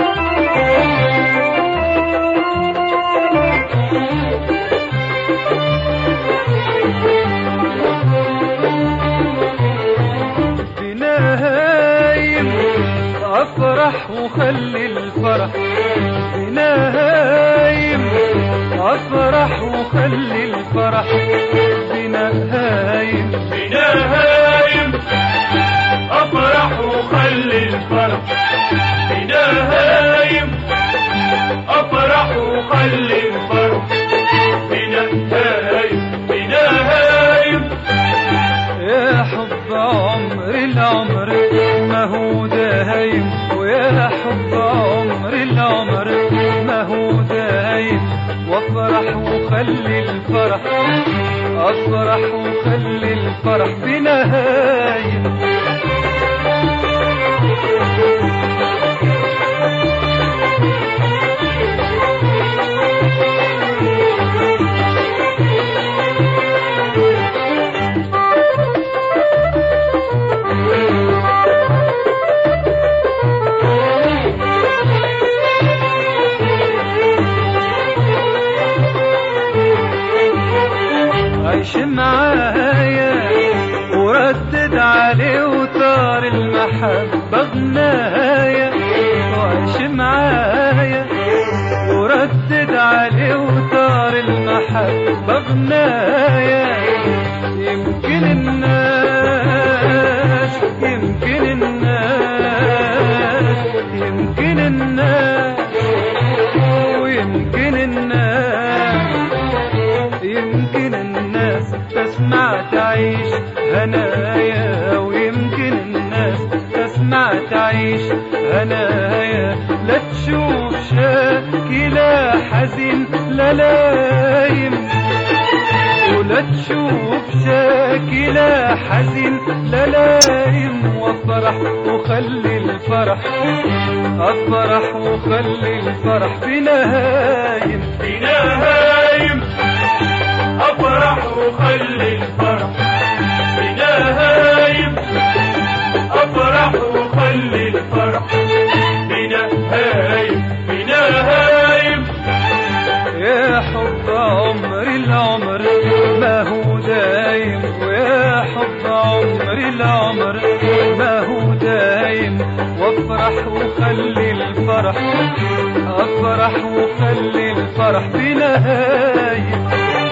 افرح وخلي الفرح بنايم، افرح وخلي الفرح بنايم، بنايم افرح وخلي الفرح بنايم، افرح وخلي الفرح بنايم، بنايم. يا حب عمري العمر ما هو دايم، ويا حب عمري العمر ما هو دايم، وافرح وخلي الفرح، افرح وخلي الفرح بنايم. عيش معايا وردد عليه وطار المحبة غنايا، وعيش معايا وردد عليه وطار المحبة غنايا. يمكن الناس، يمكن الناس، يمكن الناس، ويمكن الناس، يمكن الناس تسمع تعيش هنايا، ويمكن الناس تسمع تعيش هنايا. لا تشوف شاكي لا حزين لا لايم، ولا تشوف شاكي لا حزين لا لايم، وافرح وخلي الفرح، افرح وخلي الفرح بنايم، بنايم افرح وخلي الفرح بنايم، افرح وخلي الفرح بنايم، بنايم. يا حب عمري العمر ما هو دايم، ويا حب عمري العمر ما هو دايم، وافرح وخلي الفرح، افرح وخلي الفرح بنايم.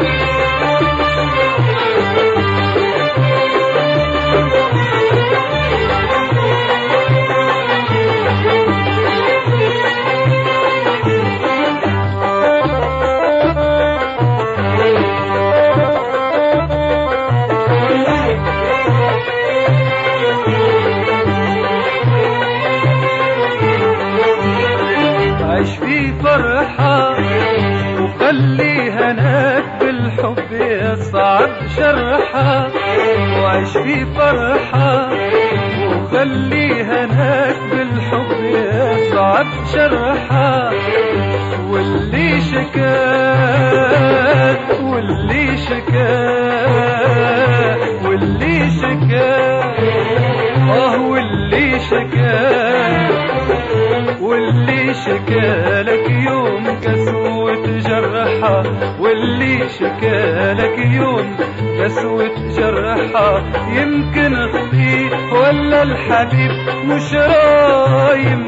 عيش في فرحة وخلي هناك بالحب يصعب شرحة، وعيش في فرحة وخلي هناك بالحب يصعب شرحة. واللي شكاك، واللي شكاك، واللي شكاك، واللي شكاك، واللي شكالك يوم كسوة جرحة، واللي شكالك يوم كسوة جرحة. يمكن اختي ولا الحبيب مش رايم،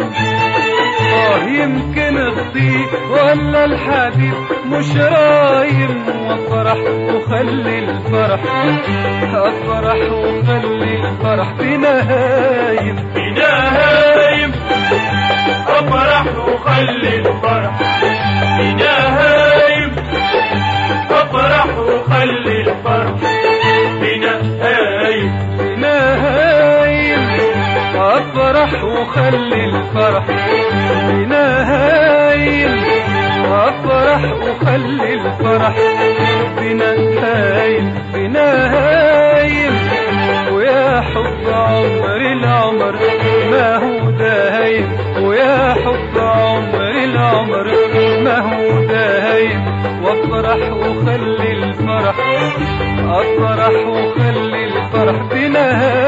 يمكن اختي ولا الحبيب مش رايم، وافرح وخلي الفرح، افرح وخلي الفرح بنايم، بنايم افرح وخلي الفرح بنايم، افرح وخلي الفرح بنايم، بنايم افرح وخلي الفرح بنايم، افرح وخلي الفرح بنايم، بنايم. ويا حب عمري العمر ما هو دايم، ويا حب عمري العمر ما هو دايم، وافرح وخلي الفرح، افرح وخلي الفرح بنايم.